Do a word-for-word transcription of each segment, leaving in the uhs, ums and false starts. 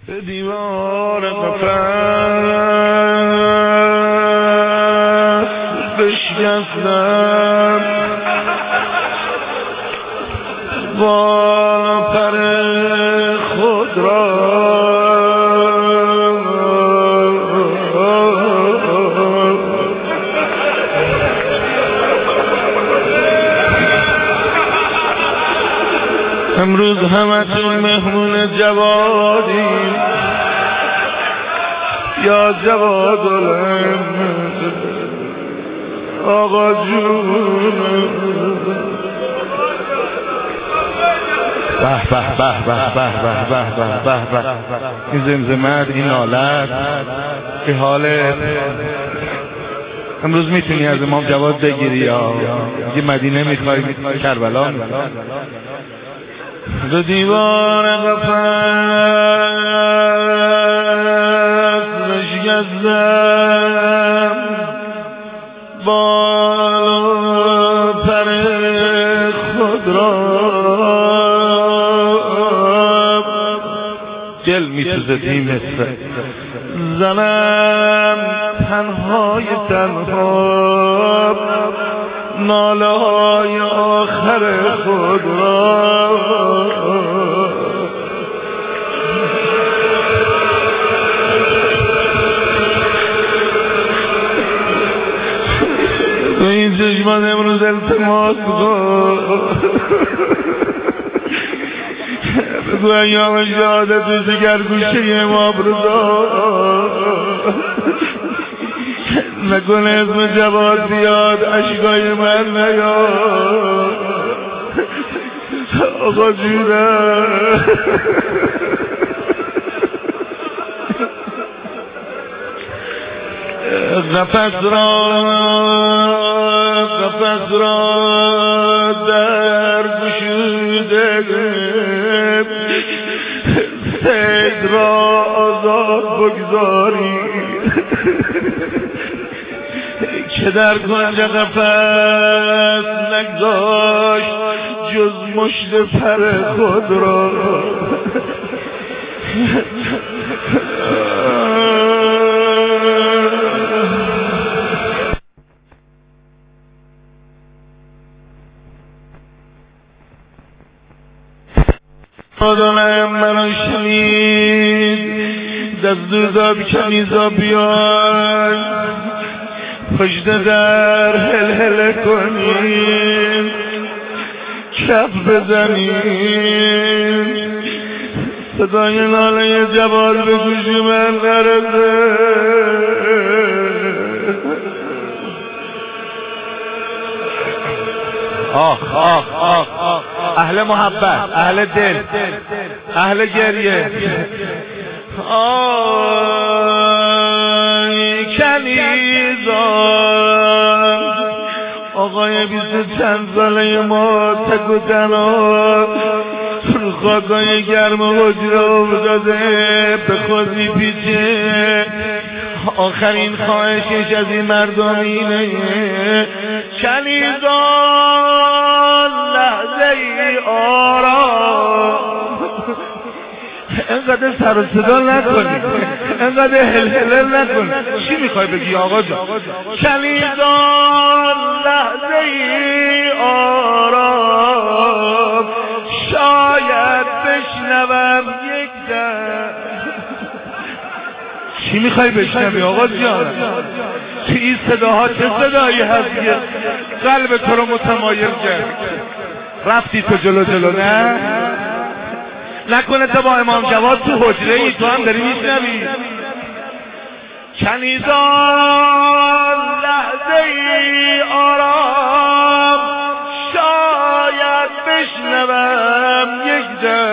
به دیوار قفس بشکستم با پر خود را امروز همتون مهمون جوادیم یا جواد الحمد آقا جون به به به به به به به به به به این زمزمت این نالت این حالت امروز میتونی از امام جواد بگیری یا یه مدینه میخوای کربلا دو دیوار قفس بشکستم بالا پر خود را دل میسوزدی مثل زنم تنهای تنها ناله های آخر خود را به این چشمان امروز التماس کن بگو ایام شهادت جگر گوشه امام رضا نکنه اسم جواد بیاد اشکای من نیاد آقا جونه قفس را قفس را در گشوده سید را آزاد بگذاری که در کنج قفس نگذاشت جز مشت پر خود را آدم منو شنید دستور داد کنیزا بیان پشت در هل هل کنیم کف بزنیم صدای ناله جواد به گوش من نرسه آخ آخ آخ اهل محبت اهل دل اهل گریه آی کنیزان آقای بیست چند ساله ما تک و تنها رو خاکای گرم حجره افتاده به خود میپیچه آخرین خواهشش از این مردم اینه کنیزان لحظه ای آرام اینقدر سر و صدا نکنی اینقدر هل هل نکن چی میخوای بگی آقا جان کنیزان لحظه ای آرام شاید بشنوم یک دم چی میخوای بشنوی آقا جان تو این صداها چه صدایی هست که قلب تو رو متمایل کرد رفتی تو جلو جلو نه نکنه تو با امام جواد تو حجره ای تو هم داری میشنوی کنیزان لحظه ای آرام شاید بشنوم یک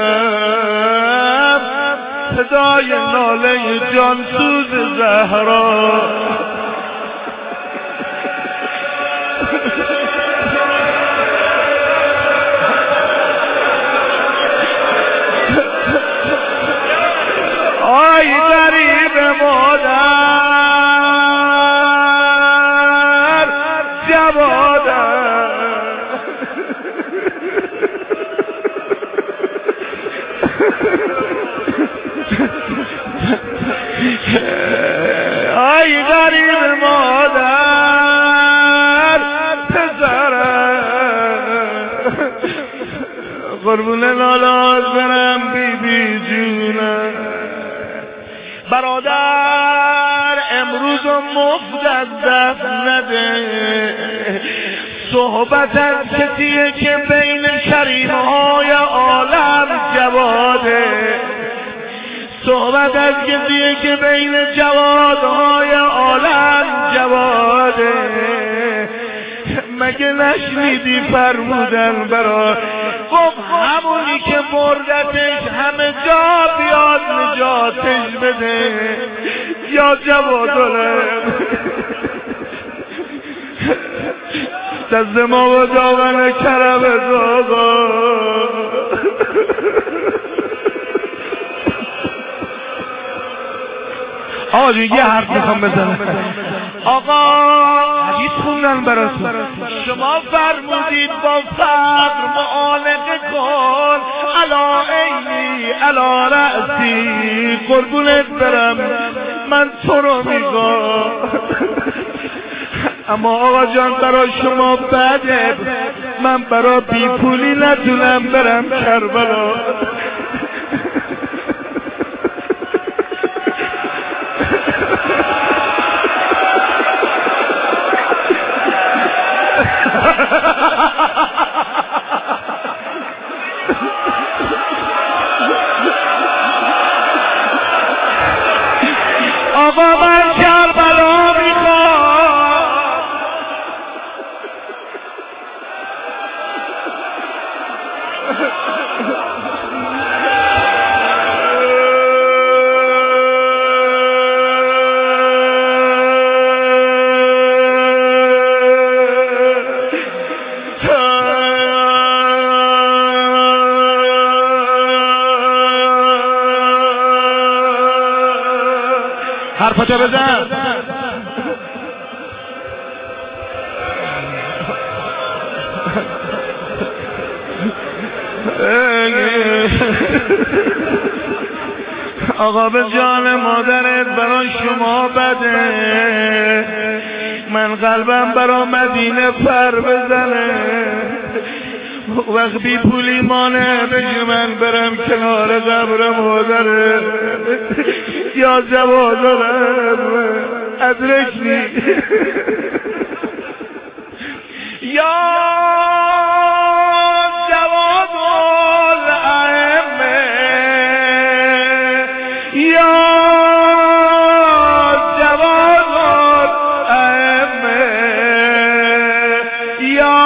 دم صدای ناله جانسوز زهرا آی غریب مادر جوادم آی غریب مادر پسرم قربون لالات برم بی بی جونم برادر امروز و مفت از دست نده صحبت از کسیه که بین کریمهای عالم جواده صحبت از کسیه که بین جوادهای عالم جواده مگه نشنیدی فرمودن برا گفت همونی که بردتش همه جا بیاد نجاتش بده یا جوادالم دست ما و دامن کرم آقا آقا جون یه حرف میخوام بزنم آقا حدیث خوندن براتون شما فرمودید با فقر معانقه کن علا عینی علا رأسی قربونت برم من تو رو میگم اما آقا جان برای شما بده من برای بی پولی نتونم برم کربلا آقا من کربلا میخوام حرفتو بزن آقا به جان مادرت برای شما بده من قلبم برای مدینه پر بزنه وقت بی پولی مانه بگی من برم کنار قبر مادره یا جوادارم ادرکنی یا جوادالائمه یا جوادالائمه یا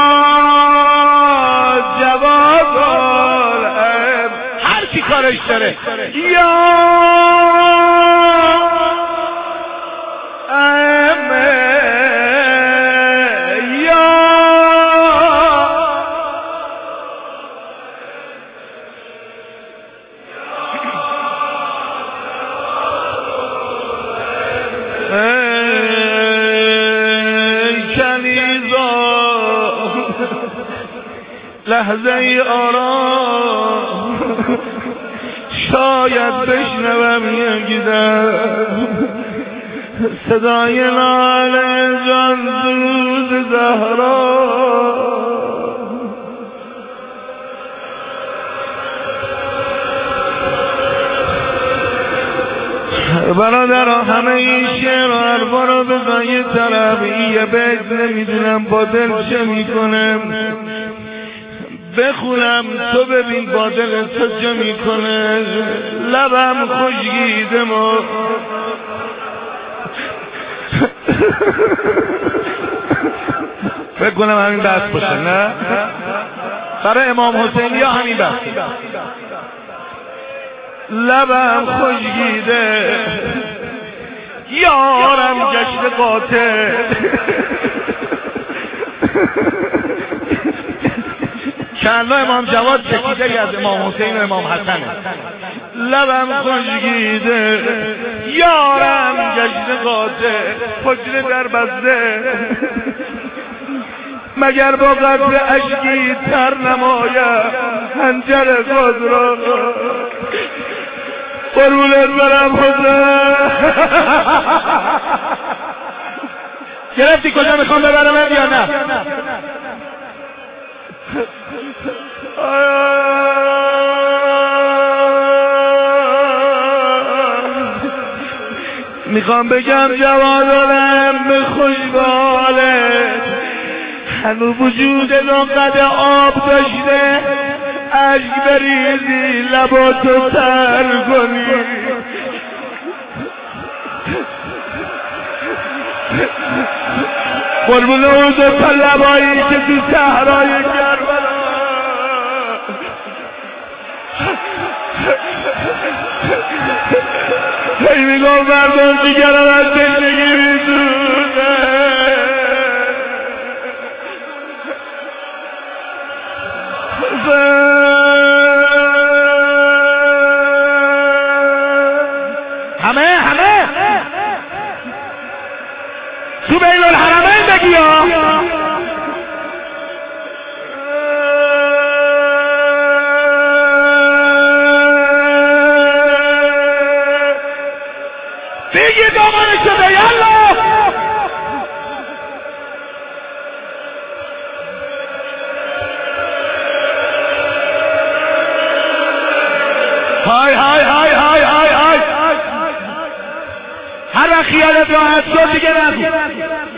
جوادالائمه هر کی کارش داره یا لحظه ای آرام شاید بشنوم یکیدم صدای ناله جان درود زهرا برادرها همه این شعر و حرفا رو بزن یه طرف یه بیت نمیدونم با دل چه میکنم بخونم تو ببین با دل تو چه میکنه لبم خوشگیده ما فکر کنم همین بحث باشه نه برای امام حسین یا همین بحث لبم خوشگیده یارم گشت قاطع چند امام جواد چکیده از امام حسین و امام حسنه لبم خوشگیده یارم گشت قاطع حجره در بسته مگر با قطر اشکی تر نمایم حنجر خود را قربونت برم خدا. گرفتی کجا میخوام ببرمت یا نه؟ میخوام بگم جوانانم به خوشبالت هنوز وجود نقد آب داشته، عشق بریزی لباتو تر کنی. قربون اون دو تا لبایی که تو صحرای کربلا هی میگم مردم دیگران از تشنگی میسوزه. همه همه تو بین الحرمین بگی ها. بگی دامنش شده یالله. های های های های های های هر وقت خیالت راحت شد دیگه نگو.